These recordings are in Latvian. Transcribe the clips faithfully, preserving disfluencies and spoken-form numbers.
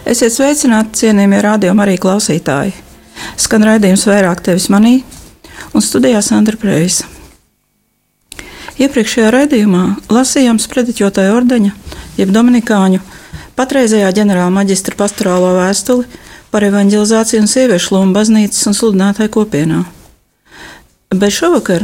Esiet sveicināti, cienījamie radio Marija klausītāji. Skan raidījums Vairāk tevis manī, un studijā Sandra Preisa. Iepriekšējā raidījumā lasījām sprediķotāja ordeņa, jeb dominikāņu, patreizējā ģenerāla maģistra pastorālo vēstuli par evanģelizāciju un sieviešu lomu baznīcas un sludinātāju kopienā. Bet šovakar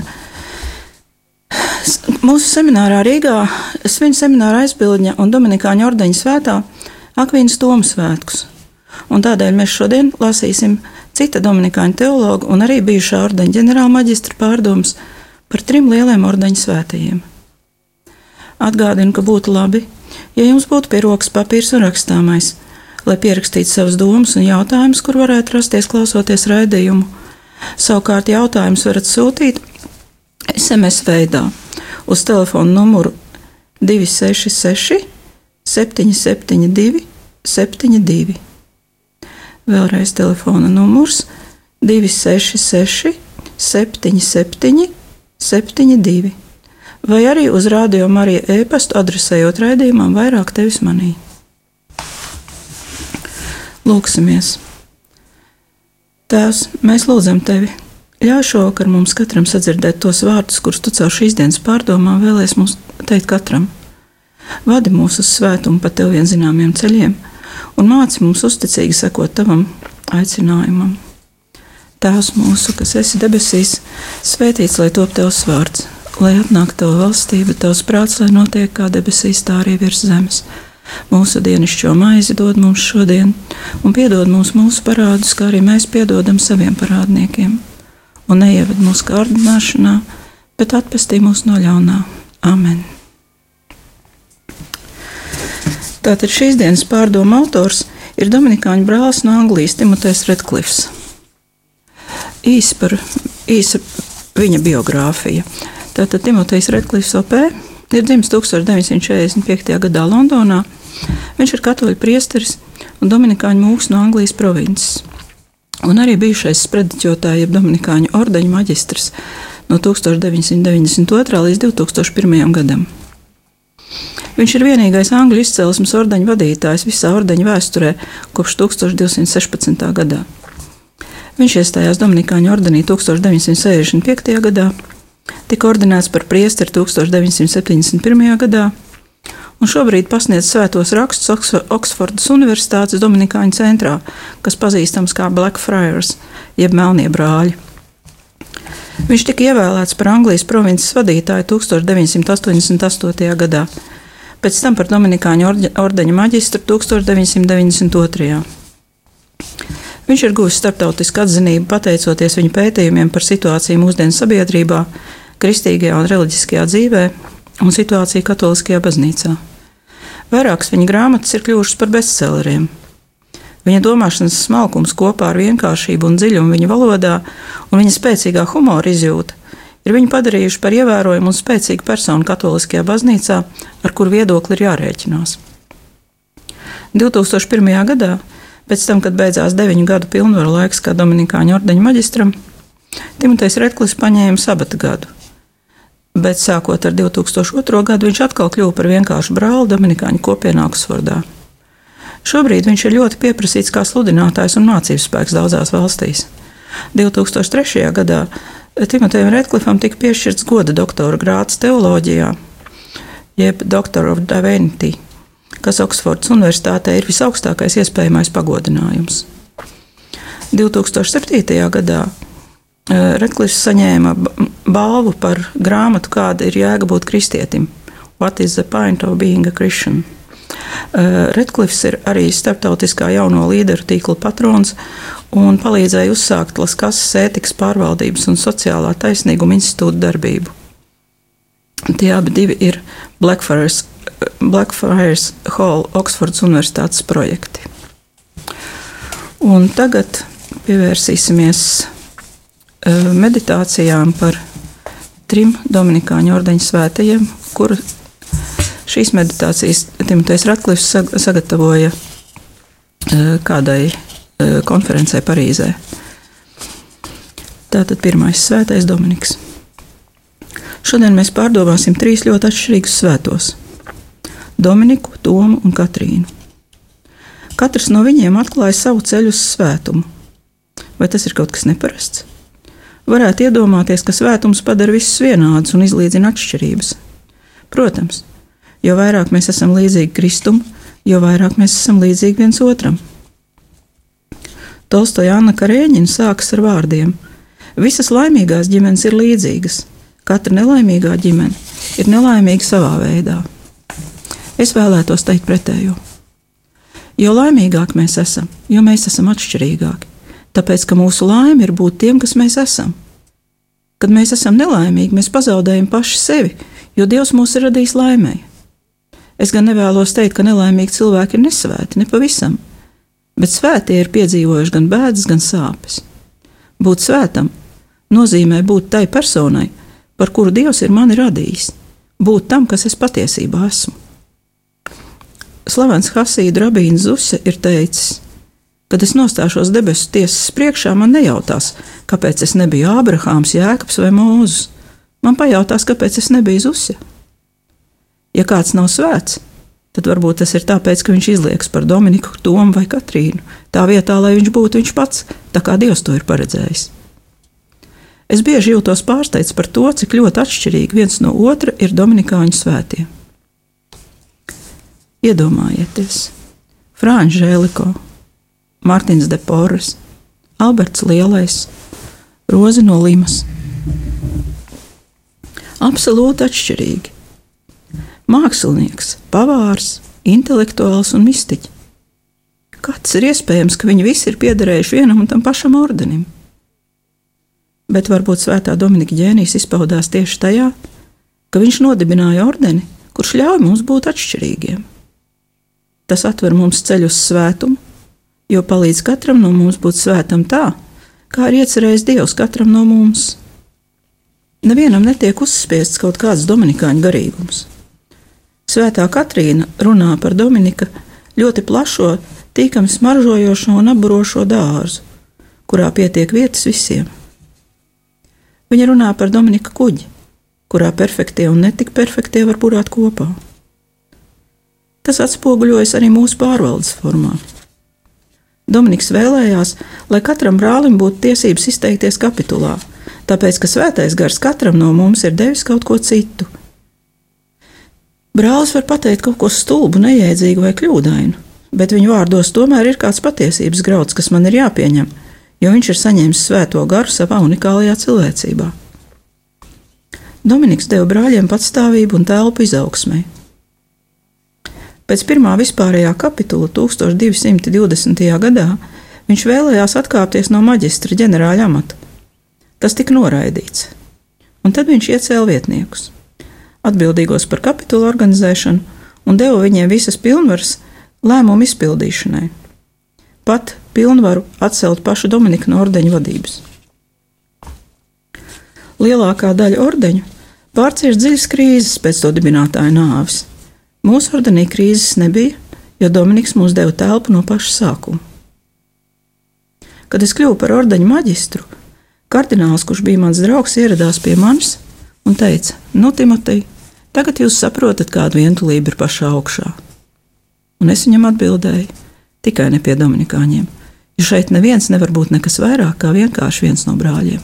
mūsu seminārā Rīgā svin semināra aizbildņa un dominikāņu ordeņa svētā Akvīnas Toma svētkus, un tādēļ mēs šodien lasīsim cita dominikāņu teologa un arī bijušā ordeņa ģenerāla maģistra pārdomas par trim lieliem ordeņa svētajiem. Atgādinu, ka būtu labi, ja jums būtu pie rokas papīrs un rakstāmais, lai pierakstītu savas domas un jautājumus, kur varētu rasties klausoties raidījumu. Savukārt jautājumus varat sūtīt es em es veidā uz telefonu numuru divi seši seši septiņi septiņi divi septiņi divi. Vēlreiz telefona numurs divi seši seši septiņi septiņi septiņi divi. Vai arī uz radio Marija e-pastu adresējot raidījumam Vairāk tevis manī. Lūksimies. Tēvs, mēs lūdzam tevi. Ļauj šovakar mums katram sadzirdēt tos vārdus, kurus tu caur šīs dienas pārdomām vēlies mums teikt katram. Vadi mūs uz svētumu pa tev vien zināmiem ceļiem un māci mums uzticīgi sekot tavam aicinājumam. Tēvs mūsu, kas esi debesīs, svētīts, lai top tavs vārds, lai atnāk tava valstība, tavs prāts, lai notiek kā debesīs, tā arī virs zemes. Mūsu dienascho maizi dod mums šodien un piedod mums mūsu parādus, kā arī mēs piedodam saviem parādniekiem. Un neieved mūsu kārdināšanā, bet atpestī mūs no ļaunā. Amen. Tātad šīs dienas pārdoma autors ir dominikāņu brālis no Anglijas Timotejs Redklifs. Īsi par īsa viņa biogrāfija. Tātad Timotejs Redklifs O P ir dzimis tūkstoš deviņsimt četrdesmit piektajā gadā Londonā. Viņš ir katoļu priesteris un dominikāņu mūks no Anglijas provinces. Un arī bijušais sprediķotāja jeb dominikāņu ordeņa maģistrs no tūkstoš deviņsimt deviņdesmit otrā līdz divi tūkstoši pirmajam gadam. Viņš ir vienīgais angļu izcelsmes ordeņa vadītājs visā ordeņa vēsturē kopš tūkstoš divsimt sešpadsmitā gadā. Viņš iestājās dominikāņu ordenī tūkstoš deviņsimt sešdesmit piektajā gadā, tika ordinēts par priesteri tūkstoš deviņsimt septiņdesmit pirmajā gadā un šobrīd pasniedz svētos rakstus Oksfordas Universitātes Dominikāņu centrā, kas pazīstams kā Blackfriars, jeb Melnie brāļi. Viņš tika ievēlēts par Anglijas provinces vadītāju tūkstoš deviņsimt astoņdesmit astotajā gadā, pēc tam par dominikāņu ordeņa maģistru tūkstoš deviņsimt deviņdesmit otrajā. Viņš ir guvis starptautisku atzinību pateicoties viņa pētījumiem par situāciju mūsdienu sabiedrībā, kristīgajā un reliģiskajā dzīvē un situāciju katoliskajā baznīcā. Vairākas viņa grāmatas ir kļuvušas par bestselleriem. Viņa domāšanas smalkums kopā ar vienkāršību un dziļumu viņa valodā un viņa spēcīgā humora izjūta ir viņu padarījuši par ievērojumu un spēcīgu personu katoliskajā baznīcā, ar kuru viedokli ir jārēķinās. divi tūkstoši pirmajā gadā, pēc tam, kad beidzās deviņu gadu pilnvaru laiks kā dominikāņu ordeņa maģistram, Timotejs Redklifs paņēma sabata gadu. Bet sākot ar divi tūkstoši otro gadu viņš atkal kļuva par vienkāršu brāli dominikāņu kopienā Oksfordā. Šobrīd viņš ir ļoti pieprasīts kā sludinātājs un mācības spēks daudzās valstīs. divi tūkstoši trešajā gadā Timotejam Redklifam tika piešķirts goda doktora grāds teoloģijā, jeb Doctor of Divinity, kas Oksfordas Universitātē ir visaugstākais iespējamais pagodinājums. divi tūkstoši septītajā gadā Redklifs saņēma balvu par grāmatu Kāda ir jēga būt kristietim? What is the point of being a Christian? Redklifs ir arī starptautiskā jauno līderu tīkla patrons un palīdzēja uzsākt Laskasas ētikas pārvaldības un sociālā taisnīguma institūta darbību. Tie abi divi ir Blackfriars, Blackfriars Hall Oksfordas Universitātes projekti. Un tagad pievērsīsimies meditācijām par trim dominikāņu ordeņa svētajiem, kuru šīs meditācijas Timotejs Redklifs sagatavoja kādai konferencē Parīzē. Tātad pirmais svētais Dominiks. Šodien mēs pārdomāsim trīs ļoti atšķirīgus svētos – Dominiku, Tomu un Katrīnu. Katrs no viņiem atklāja savu ceļu uz svētumu. Vai tas ir kaut kas neparasts? Varētu iedomāties, ka svētums padara visus vienādus un izlīdzina atšķirības. Protams, jo vairāk mēs esam līdzīgi Kristum, jo vairāk mēs esam līdzīgi viens otram. Tolstoja Anna Kareņina sākas ar vārdiem: visas laimīgās ģimenes ir līdzīgas, katra nelaimīgā ģimene ir nelaimīga savā veidā. Es vēlētos teikt pretējo. Jo laimīgāk mēs esam, jo mēs esam atšķirīgāki, tāpēc, ka mūsu laime ir būt tiem, kas mēs esam. Kad mēs esam nelaimīgi, mēs pazaudējam paši sevi, jo Dievs mūs ir radījis laimēji. Es gan nevēlos teikt, ka nelaimīgi cilvēki ir nesvēti, ne pavisam, bet svētie ir piedzīvojuši gan bēdas, gan sāpes. Būt svētam nozīmē būt tai personai, par kuru Dievs ir mani radījis, būt tam, kas es patiesībā esmu. Slavens hasīdu rabīns Zuse ir teicis: kad es nostāšos debesu tiesas priekšā, man nejautās, kāpēc es nebiju Ābrahāms, Jēkabs vai Mūzes. Man pajautās, kāpēc es nebiju Zuse. Ja kāds nav svēts, tad varbūt tas ir tāpēc, ka viņš izliekas par Dominiku, Tomu vai Katrīnu, tā vietā, lai viņš būtu viņš pats, tā kā Dievs to ir paredzējis. Es bieži jūtos pārsteigts par to, cik ļoti atšķirīgi viens no otra ir dominikāņu svētie. Iedomājieties, Frāņš Žēliko, Mārtiņš de Porres, Alberts Lielais, Roze no Limas. Absolūti atšķirīgi. Mākslinieks, pavārs, intelektuāls un mistiķis. Kā tas ir iespējams, ka viņi visi ir piederējuši vienam un tam pašam ordenim? Bet varbūt svētā Dominika ģēnijs izpaudās tieši tajā, ka viņš nodibināja ordeni, kurš ļauj mums būt atšķirīgiem. Tas atver mums ceļu uz svētumu, jo palīdz katram no mums būt svētam tā, kā ir iecerējis Dievs katram no mums. Nevienam netiek uzspiests kaut kāds dominikāņu garīgums. Svētā Katrīna runā par Dominika ļoti plašo, tīkami smaržojošo un apburošo dārzu, kurā pietiek vietas visiem. Viņa runā par Dominika kuģi, kurā perfektie un netik perfektie var burāt kopā. Tas atspoguļojas arī mūsu pārvaldes formā. Dominiks vēlējās, lai katram brālim būtu tiesības izteikties kapitulā, tāpēc, ka svētais gars katram no mums ir devis kaut ko citu. Brālis var pateikt kaut ko stulbu, nejēdzīgu vai kļūdainu, bet viņu vārdos tomēr ir kāds patiesības grauds, kas man ir jāpieņem, jo viņš ir saņēmis svēto garu savā unikālajā cilvēcībā. Dominiks deva brāļiem patstāvību un telpu izaugsmei. Pēc pirmā vispārējā kapitula tūkstoš divi simti divdesmitajā gadā viņš vēlējās atkāpties no maģistra ģenerāļa amata. Tas tika noraidīts, un tad viņš iecēla vietniekus, atbildīgos par kapitulu organizēšanu, un deva viņiem visas pilnvaras lēmumu izpildīšanai, pat pilnvaru atcelt pašu Dominika no ordeņa vadības. Lielākā daļa ordeņu pārcieš dziļas krīzes pēc to dibinātāja nāves. Mūsu ordenī krīzes nebija, jo Dominiks mums deva telpu no paša sākuma. Kad es kļuvu par ordeņu maģistru, kardināls, kurš bija mans draugs, ieradās pie manis un teica: nu, Timotej, tagad jūs saprotat, kāda vientulība ir pašā augšā. Un es viņam atbildēju: tikai ne pie dominikāņiem, jo šeit neviens nevar būt nekas vairāk kā vienkārši viens no brāļiem.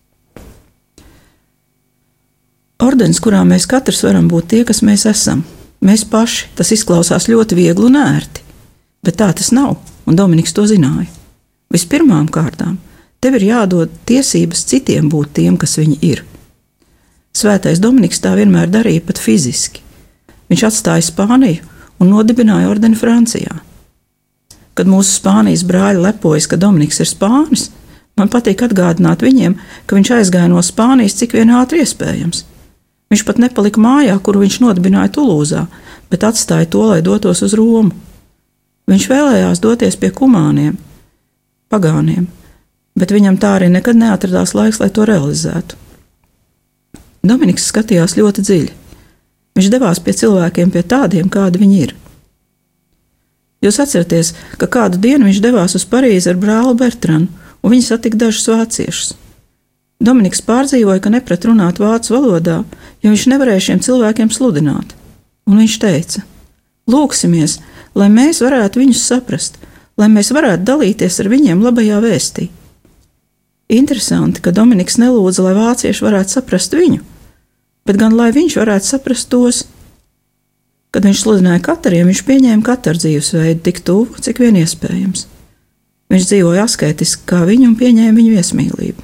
Ordenis, kurā mēs katrs varam būt tie, kas mēs esam. Mēs paši, tas izklausās ļoti viegli un ērti, bet tā tas nav, un Dominiks to zināja. Vispirmām kārtām, tev ir jādod tiesības citiem būt tiem, kas viņi ir. Svētais Dominiks tā vienmēr darīja pat fiziski. Viņš atstāja Spāniju un nodibināja ordeni Francijā. Kad mūsu Spānijas brāļi lepojas, ka Dominiks ir spānis, man patīk atgādināt viņiem, ka viņš aizgāja no Spānijas cik vien ātri iespējams. Viņš pat nepalika mājā, kuru viņš nodibināja Tulūzā, bet atstāja to, lai dotos uz Romu. Viņš vēlējās doties pie kumāniem, pagāniem, bet viņam tā arī nekad neatradās laiks, lai to realizētu. Dominiks skatījās ļoti dziļi. Viņš devās pie cilvēkiem, pie tādiem, kādi viņi ir. Jūs atceraties, ka kādu dienu viņš devās uz Parīzi ar brāli Bertranu, un viņi satika dažus vāciešus. Dominiks pārdzīvoja, ka neprat runāt vācu valodā, jo viņš nevarēja šiem cilvēkiem sludināt. Un viņš teica: lūksimies, lai mēs varētu viņus saprast, lai mēs varētu dalīties ar viņiem labajā vēstī. Interesanti, ka Dominiks nelūdza, lai vācieši varētu saprast viņu, bet gan lai viņš varētu saprast tos. Kad viņš sludināja katriem, viņš pieņēma katru dzīvesveidu tik tuvu, cik vien iespējams. Viņš dzīvoja asketiski kā viņi un pieņēma viņu viesmīlību.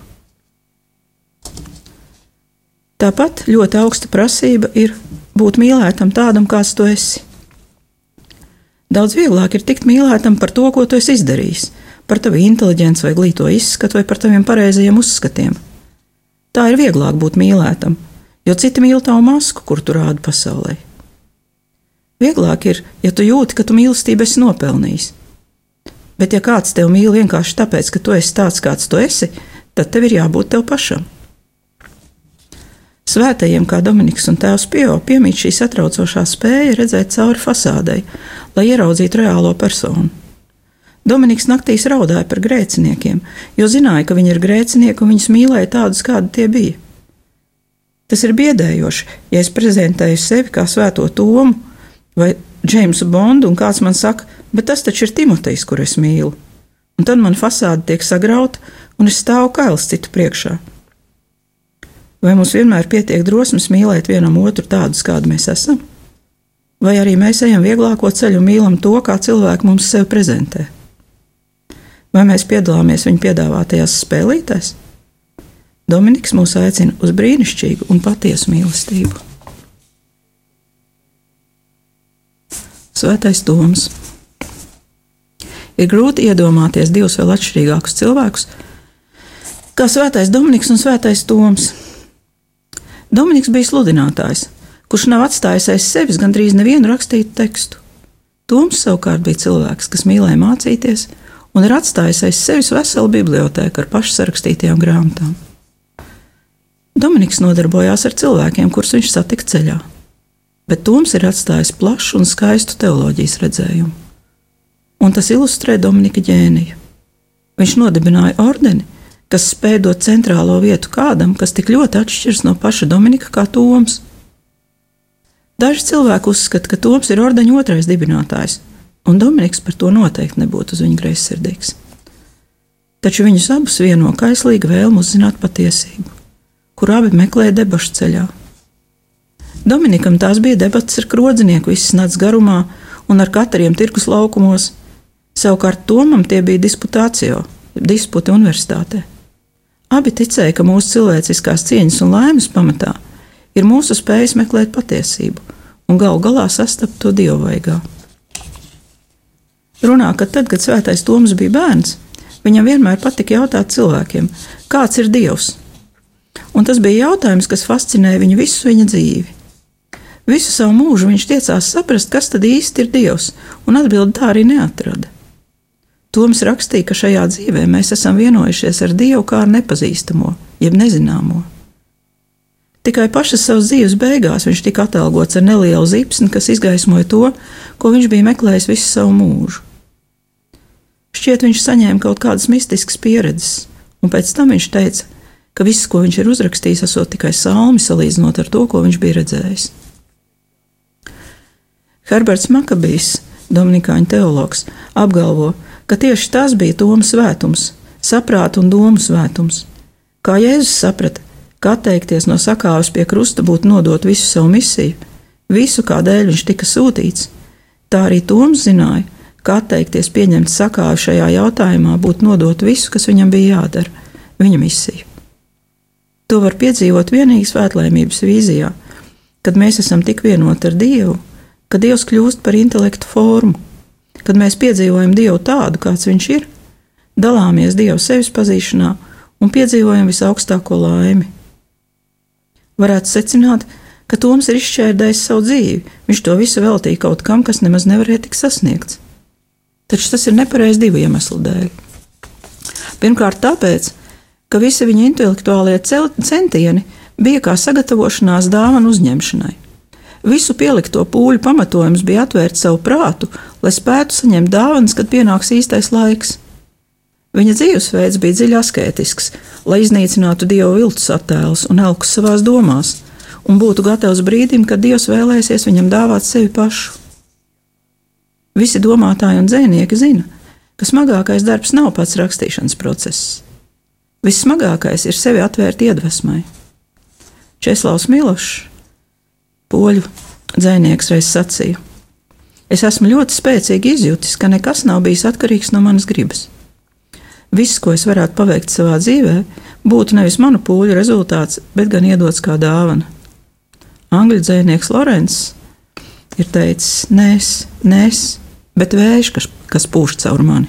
Tāpat ļoti augsta prasība ir būt mīlētam tādam, kāds tu esi. Daudz vieglāk ir tikt mīlētam par to, ko tu esi izdarījis, par tavu inteliģenci vai glīto izskatu vai par taviem pareizajiem uzskatiem. Tā ir vieglāk būt mīlētam, jo citi mīl tavu masku, kur tu rādi pasaulē. Vieglāk ir, ja tu jūti, ka tu mīlestību esi nopelnījis. Bet ja kāds tev mīl vienkārši tāpēc, ka tu esi tāds, kāds tu esi, tad tev ir jābūt tev pašam. Svētajiem, kā Dominiks un tēvs Pio, piemīt šī satraucošā spēja redzēt cauri fasādei, lai ieraudzītu reālo personu. Dominiks naktīs raudāja par grēciniekiem, jo zināja, ka viņi ir grēcinieki un viņus mīlēja tādus, kādi tie bija. Tas ir biedējoši, ja es prezentēju sevi kā svēto Tomu vai Džeimsu Bondu, un kāds man saka, bet tas taču ir Timotejs, kur es mīlu. Un tad man fasāde tiek sagrauta, un es stāvu kails citu priekšā. Vai mums vienmēr pietiek drosmes mīlēt vienam otru tādus, kādi mēs esam? Vai arī mēs ejam vieglāko ceļu un mīlam to, kā cilvēki mums sevi prezentē? Vai mēs piedalāmies viņu piedāvātajās spēlītēs? Dominiks mūs aicina uz brīnišķīgu un patiesu mīlestību. Svētais Toms. Ir grūti iedomāties divus vēl atšķirīgākus cilvēkus, kā svētais Dominiks un svētais Toms. Dominiks bija sludinātājs, kurš nav atstājis aiz sevis gandrīz nevienu rakstītu tekstu. Toms savukārt bija cilvēks, kas mīlēja mācīties un ir atstājis aiz sevis veselu bibliotēku ar pašsarakstītajām grāmatām. Dominiks nodarbojās ar cilvēkiem, kurus viņš satika ceļā, bet Toms ir atstājis plašu un skaistu teoloģijas redzējumu. Un tas ilustrē Dominika ģēniju. Viņš nodibināja ordeni, kas spēj dot centrālo vietu kādam, kas tik ļoti atšķiras no paša Dominika kā Toms. Daži cilvēki uzskata, ka Toms ir ordeņa otrais dibinātājs, un Dominiks par to noteikti nebūtu uz viņu greizsirdīgs. Taču viņus abus vieno kaislīga vēlme uzzināt patiesību, kur abi meklēja debašu ceļā. Dominikam tās bija debatas ar krodzinieku visas nakts garumā un ar katriem tirkus laukumos, savukārt Tomam tie bija disputācio, disputi universitātē. Abi ticēja, ka mūsu cilvēciskās cieņas un laimes pamatā ir mūsu spējas meklēt patiesību un galu galā sastapt to dievvaigā. Runā, ka tad, kad svētais Toms bija bērns, viņam vienmēr patika jautāt cilvēkiem, kāds ir Dievs. Un tas bija jautājums, kas fascinēja viņu visu viņa dzīvi. Visu savu mūžu viņš tiecās saprast, kas tad īsti ir Dievs, un atbildi tā arī neatrada. Toms rakstīja, ka šajā dzīvē mēs esam vienojušies ar Dievu kā ar nepazīstamo, jeb nezināmo. Tikai pašas savas dzīves beigās viņš tika atalgots ar nelielu zipsni, kas izgaismoja to, ko viņš bija meklējis visu savu mūžu. Šķiet, viņš saņēma kaut kādas mistiskas pieredzes, un pēc tam viņš teica, ka viss, ko viņš ir uzrakstījis, esot tikai salmi salīdzinot ar to, ko viņš bija redzējis. Herberts Makabijs, dominikāņu teologs, apgalvo, ka tieši tas bija Toma svētums, saprāta un domu svētums. Kā Jēzus saprata, ka atteikties no sakāves pie krusta būtu nodot visu savu misiju, visu, kādēļ viņš tika sūtīts, tā arī Toms zināja, ka atteikties pieņemt sakāvi šajā jautājumā būtu nodot visu, kas viņam bija jādara, viņa misiju. To var piedzīvot vienīgi svētlaimības vīzijā, kad mēs esam tik vienoti ar Dievu, ka Dievs kļūst par intelektu formu. Kad mēs piedzīvojam Dievu tādu, kāds viņš ir, dalāmies Dievu sevis pazīšanā un piedzīvojam visaugstāko laimi. Varētu secināt, ka Toms ir izšķērdējis savu dzīvi, viņš to visu veltīja kaut kam, kas nemaz nevarēja tikt sasniegts. Taču tas ir nepareizi divu iemeslu dēļ. Pirmkārt tāpēc, ka visi viņa intelektuālie centieni bija kā sagatavošanās dāvanu uzņemšanai. Visu pielikto pūļu pamatojums bija atvērt savu prātu, lai spētu saņemt dāvanas, kad pienāks īstais laiks. Viņa dzīvesveids bija dziļi askētisks, lai iznīcinātu Dieva viltus attēlus un elkus savās domās, un būtu gatavs brīdim, kad Dievs vēlēsies viņam dāvāt sevi pašu. Visi domātāji un dzejnieki zina, ka smagākais darbs nav pats rakstīšanas process. Vissmagākais ir sevi atvērt iedvesmai. Česlavs Milošs, poļu dzejnieks, reiz sacīja: es esmu ļoti spēcīgi izjutis, ka nekas nav bijis atkarīgs no manas gribas. Viss, ko es varētu paveikt savā dzīvē, būtu nevis manu pūļu rezultāts, bet gan iedots kā dāvana. Angļu dzejnieks Lorenss ir teicis: nēs, nēs, bet vējš, kas, kas pūš caur mani.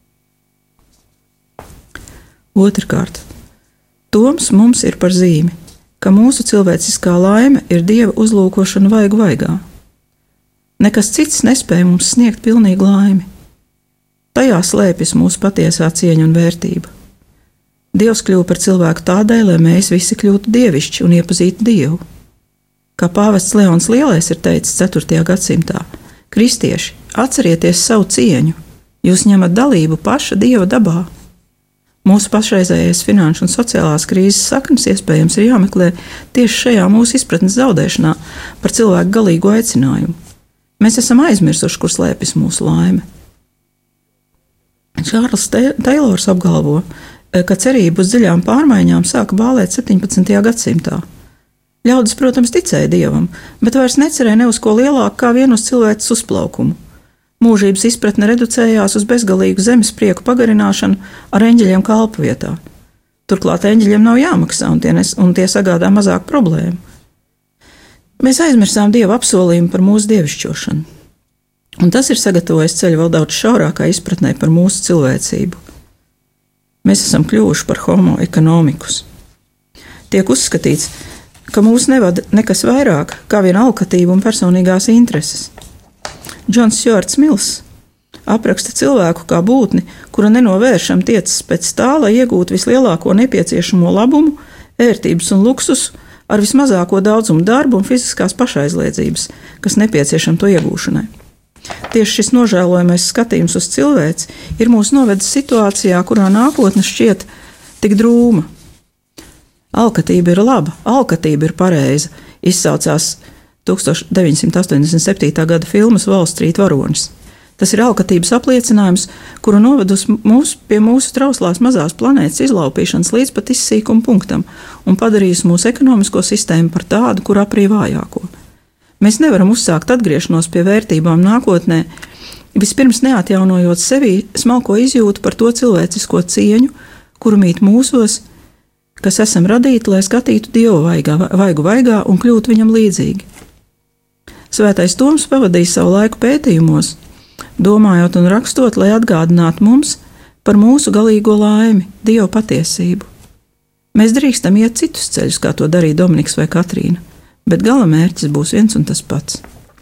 Otrkārt, Toms mums ir par zīmi, ka mūsu cilvēciskā laime ir Dieva uzlūkošana vaigu vaigā. Nekas cits nespēja mums sniegt pilnīgu laimi. Tajā slēpjas mūsu patiesā cieņa un vērtība. Dievs kļuva par cilvēku tādēļ, lai mēs visi kļūtu dievišķi un iepazītu Dievu. Kā pāvests Leons Lielais ir teicis ceturtajā gadsimtā: kristieši, atcerieties savu cieņu, jūs ņemat dalību paša Dieva dabā. Mūsu pašreizējais finanšu un sociālās krīzes saknes iespējams ir jāmeklē tieši šajā mūsu izpratnes zaudēšanā par cilvēku galīgo aicinājumu. Mēs esam aizmirsuši, kur slēpjas mūsu laime. Čārls Teilors apgalvo, ka cerību uz dziļām pārmaiņām sāka bālēt septiņpadsmitajā gadsimtā. Ļaudis, protams, ticēja Dievam, bet vairs necerēja ne uz ko lielāku kā vien uz cilvēces uzplaukumu. Mūžības izpratne reducējās uz bezgalīgu zemes prieku pagarināšanu ar eņģeļiem kalpu vietā. Turklāt eņģeļiem nav jāmaksā, un tie, nes, un tie sagādā mazāk problēmu. Mēs aizmirsām Dieva apsolījumu par mūsu dievišķošanu, un tas ir sagatavojis ceļu vēl daudz šaurākā izpratnē par mūsu cilvēcību. Mēs esam kļuvuši par homo economicus. Tiek uzskatīts, ka mūs nevada nekas vairāk kā vien alkatība un personīgās intereses. Džons Stjuarts Mills apraksta cilvēku kā būtni, kura nenovēršam tiecas pēc tā, lai iegūtu vislielāko nepieciešamo labumu, ērtības un luksusu ar vismazāko daudzumu darbu un fiziskās pašaizliedzības, kas nepieciešama to iegūšanai. Tieši šis nožēlojamais skatījums uz cilvēci ir mūs novedis situācijā, kurā nākotne šķiet tik drūma. Alkatība ir laba, alkatība ir pareiza, izsaucās tukstovš deviņsimt astoņdesmit septītā gada filmas Wall Street varonis. Tas ir alkatības apliecinājums, kuru novedus mūs pie mūsu trauslās mazās planētas izlaupīšanas līdz pat izsīkuma punktam un padarījis mūsu ekonomisko sistēmu par tādu, kur aprī vājāko. Mēs nevaram uzsākt atgriešanos pie vērtībām nākotnē, vispirms neatjaunojot sevī smalko izjūtu par to cilvēcisko cieņu, kuru mīt mūsos, kas esam radīti, lai skatītu Dievu vaigā, vaigu vaigā un kļūtu viņam līdzīgi. Svētais Toms pavadīja savu laiku pētījumos, domājot un rakstot, lai atgādinātu mums par mūsu galīgo laimi, Dieva patiesību. Mēs drīkstam iet citus ceļus, kā to darīja Dominiks vai Katrīna, bet gala mērķis būs viens un tas pats.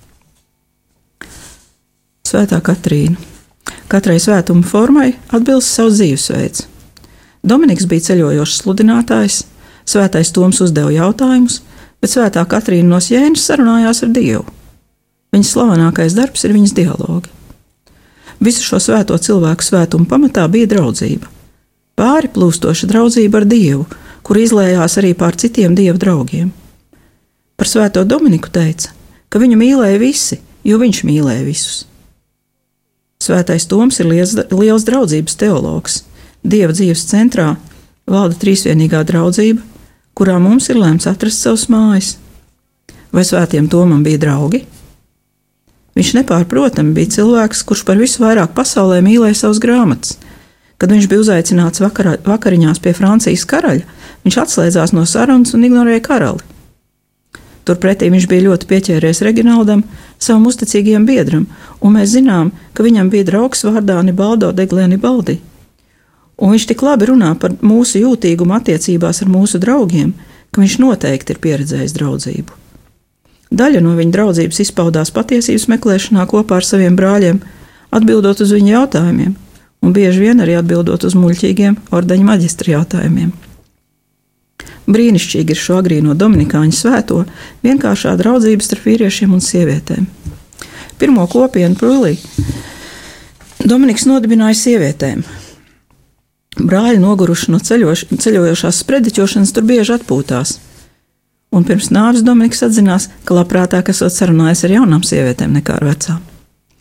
Svētā Katrīna. Katrai svētuma formai atbilst savs dzīvesveids. Dominiks bija ceļojošs sludinātājs, svētais Toms uzdeva jautājumus, bet svētā Katrīna no Sjēnas sarunājās ar Dievu. Viņas slavenākais darbs ir viņas dialogi. Visu šo svēto cilvēku svētumu pamatā bija draudzība. Pāri plūstoša draudzība ar Dievu, kur izlējās arī pār citiem Dieva draugiem. Par svēto Dominiku teica, ka viņu mīlēja visi, jo viņš mīlēja visus. Svētais Toms ir liels, liels draudzības teologs. Dieva dzīves centrā valda trīsvienīgā draudzība, kurā mums ir lēmts atrast savas mājas. Vai svētiem Tomam bija draugi? Viņš nepārprotami bija cilvēks, kurš par visu vairāk pasaulē mīlēja savas grāmatas. Kad viņš bija uzaicināts vakara, vakariņās pie Francijas karaļa, viņš atslēdzās no sarunas un ignorēja karali. Turpretī viņš bija ļoti pieķēries Reginaldam, savam uzticīgajam biedram, un mēs zinām, ka viņam bija draugs vārdā Nibaldo Deglieni Baldi. Un viņš tik labi runā par mūsu jūtīgumu attiecībās ar mūsu draugiem, ka viņš noteikti ir pieredzējis draudzību. Daļa no viņa draudzības izpaudās patiesības meklēšanā kopā ar saviem brāļiem, atbildot uz viņu jautājumiem, un bieži vien arī atbildot uz muļķīgiem ordeņa maģistra jautājumiem. Brīnišķīgi ir šo agrīno dominikāņu svēto vienkāršā draudzība starp vīriešiem un sievietēm. Pirmo kopienu Prūlī Dominiks nodibināja sievietēm. Brāļi noguruši no ceļoš, ceļojošās sprediķošanas tur bieži atpūtās. Un pirms nāves Dominiks atzinās, ka labprātāk esot sarunājis ar jaunām sievietēm nekā ar vecām.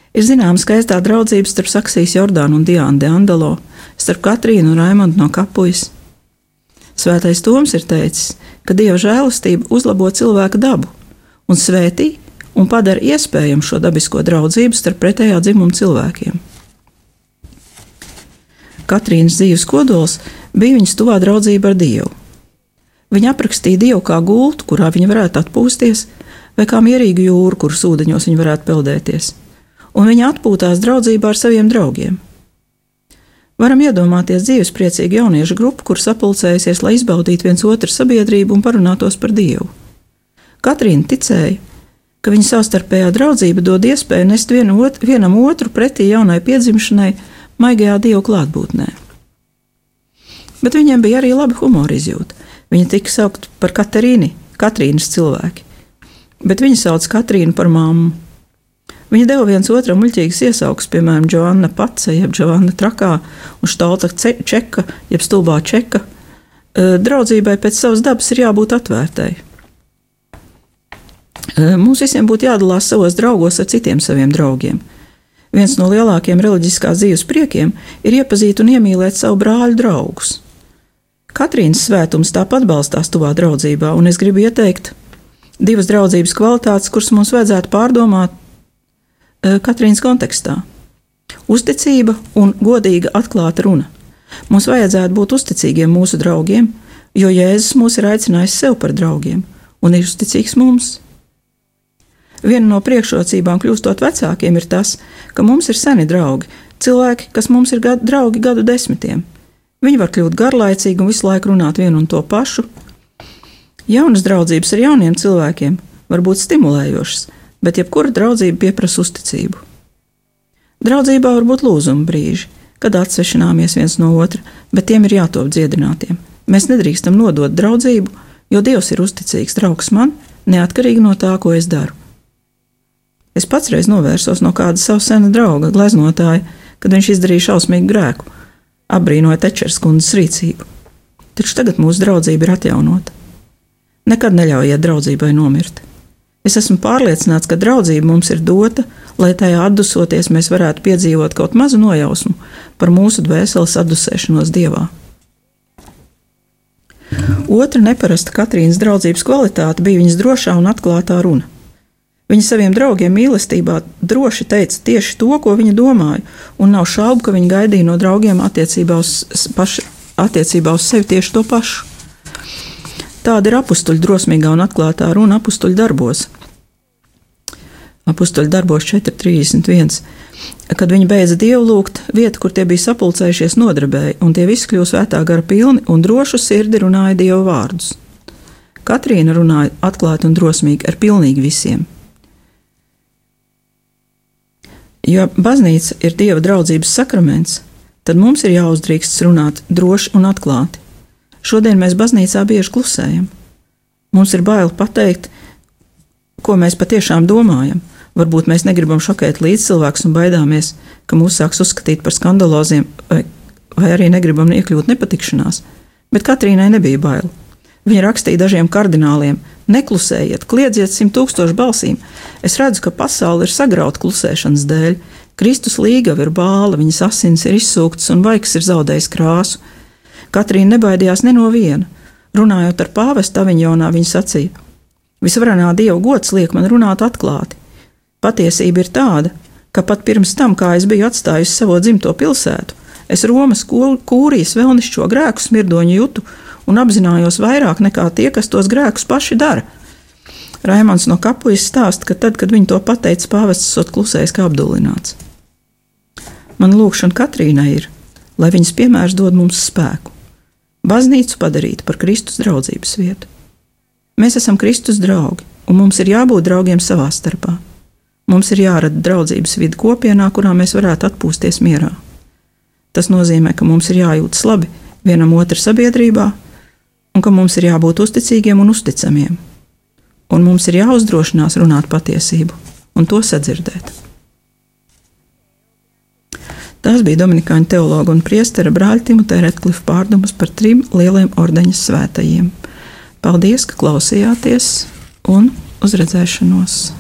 Ir zināma skaistā draudzība starp Saksijas Jordānu un Diānu de Andalo, starp Katrīnu un Raimondu no Kapujas. Svētais Toms ir teicis, ka Dieva žēlastība uzlabo cilvēka dabu un svētī un padara iespējamu šo dabisko draudzību starp pretējā dzimuma cilvēkiem. Katrīnas dzīves kodols bija viņas tuvā draudzība ar Dievu. Viņa aprakstīja Dievu kā gultu, kurā viņa varētu atpūsties, vai kā mierīgu jūru, kuras ūdeņos viņa varētu peldēties, un viņa atpūtās draudzībā ar saviem draugiem. Varam iedomāties dzīvespriecīgu jauniešu grupu, kur sapulcējusies, lai izbaudītu viens otru sabiedrību un parunātos par Dievu. Katrīna ticēja, ka viņa savstarpējā draudzība dod iespēju nest vienu ot, vienam otru pretī jaunai piedzimšanai maigajā Dieva klātbūtnē. Bet viņiem bija arī laba humora izjūta. Viņa tika saukt par Katerīni, Katrīnas cilvēki, bet viņa sauc Katrīnu par mammu. Viņa deva viens otram muļķīgas iesaukas, piemēram, Džoanna Pace, jeb Džoanna Trakā, un Štolca Čeka, jeb Stulbā Čeka. Draudzībai pēc savas dabas ir jābūt atvērtai. Mums visiem būtu jādalās savos draugos ar citiem saviem draugiem. Viens no lielākiem reliģiskās dzīves priekiem ir iepazīt un iemīlēt savu brāļu draugus. Katrīnas svētums tāpat balstās tuvā draudzībā, un es gribu ieteikt divas draudzības kvalitātes, kuras mums vajadzētu pārdomāt Katrīnas kontekstā. Uzticība un godīga atklāta runa. Mums vajadzētu būt uzticīgiem mūsu draugiem, jo Jēzus mūs ir aicinājis sev par draugiem un ir uzticīgs mums. Viena no priekšrocībām kļūstot vecākiem ir tas, ka mums ir seni draugi, cilvēki, kas mums ir gadu, draugi gadu desmitiem. Viņi var kļūt garlaicīgi un visu laiku runāt vienu un to pašu. Jaunas draudzības ar jauniem cilvēkiem var būt stimulējošas, bet jebkura draudzība pieprasa uzticību. Draudzībā var būt lūzuma brīži, kad atsvešināmies viens no otra, bet tiem ir jātop dziedinātiem. Mēs nedrīkstam nodot draudzību, jo Dievs ir uzticīgs draugs man, neatkarīgi no tā, ko es daru. Es pats reiz novērsos no kāda sava sena drauga, gleznotāja, kad viņš izdarīja šausmīgu grēku, apbrīnoja Tečers kundzes rīcību. Taču tagad mūsu draudzība ir atjaunota. Nekad neļaujiet draudzībai nomirt. Es esmu pārliecināts, ka draudzība mums ir dota, lai tajā atdusoties mēs varētu piedzīvot kaut mazu nojausmu par mūsu dvēseles atdusēšanos Dievā. Otra neparasta Katrīnas draudzības kvalitāte bija viņas drošā un atklātā runa. Viņa saviem draugiem mīlestībā droši teica tieši to, ko viņa domāja, un nav šaubu, ka viņa gaidīja no draugiem attiecībā uz, paši, attiecībā uz sevi tieši to pašu. Tāda ir apustuļu drosmīgā un atklātā runa apustuļu darbos. Apustuļu darbos četri trīsdesmit viens. Kad viņi beidza Dievu lūgt, vieta, kur tie bija sapulcējušies, nodarbēja, un tie visi kļūs svētā gara pilni un drošu sirdi runāja Dieva vārdus. Katrīna runāja atklāti un drosmīgi ar pilnīgi visiem. Jo baznīca ir Dieva draudzības sakraments, tad mums ir jāuzdrīkst runāt droši un atklāti. Šodien mēs baznīcā bieži klusējam. Mums ir bail pateikt, ko mēs patiešām domājam. Varbūt mēs negribam šokēt līdzcilvēkus un baidāmies, ka mūs sāks uzskatīt par skandaloziem, vai, vai arī negribam iekļūt nepatikšanās. Bet Katrīnai nebija bail. Viņa rakstīja dažiem kardināliem: neklusējiet, kliedziet simt tūkstošu balsīm. Es redzu, ka pasaule ir sagrauta klusēšanas dēļ. Kristus līgava ir bāla, viņas asins ir izsūktas un vaiks ir zaudējis krāsu. Katrīna nebaidījās ne no viena. Runājot ar pāvestu Aviņonā, viņa sacīja: visvarenā Dieva gods liek man runāt atklāti. Patiesība ir tāda, ka pat pirms tam, kā es biju atstājusi savu dzimto pilsētu, es Romas kūrijas vēlnišķo grēku smirdoņu jutu un apzinājos vairāk nekā tie, kas tos grēkus paši dara. Raimonds no Kapujas stāsta, ka tad, kad viņi to pateica, pāvests esot klusējis kā apdullināts. Man lūgšana Katrīnai ir, lai viņas piemērs dod mums spēku, baznīcu padarīt par Kristus draudzības vietu. Mēs esam Kristus draugi, un mums ir jābūt draugiem savā starpā. Mums ir jārada draudzības vide kopienā, kurā mēs varētu atpūsties mierā. Tas nozīmē, ka mums ir jājūtas labi vienam otru sabiedrībā, un ka mums ir jābūt uzticīgiem un uzticamiem. Un mums ir jāuzdrošinās runāt patiesību un to sadzirdēt. Tās bija dominikāņu teologa un priestera brāļa Timoteja Redklifa pārdomas par trim lieliem ordeņa svētajiem. Paldies, ka klausījāties, un uz redzēšanos!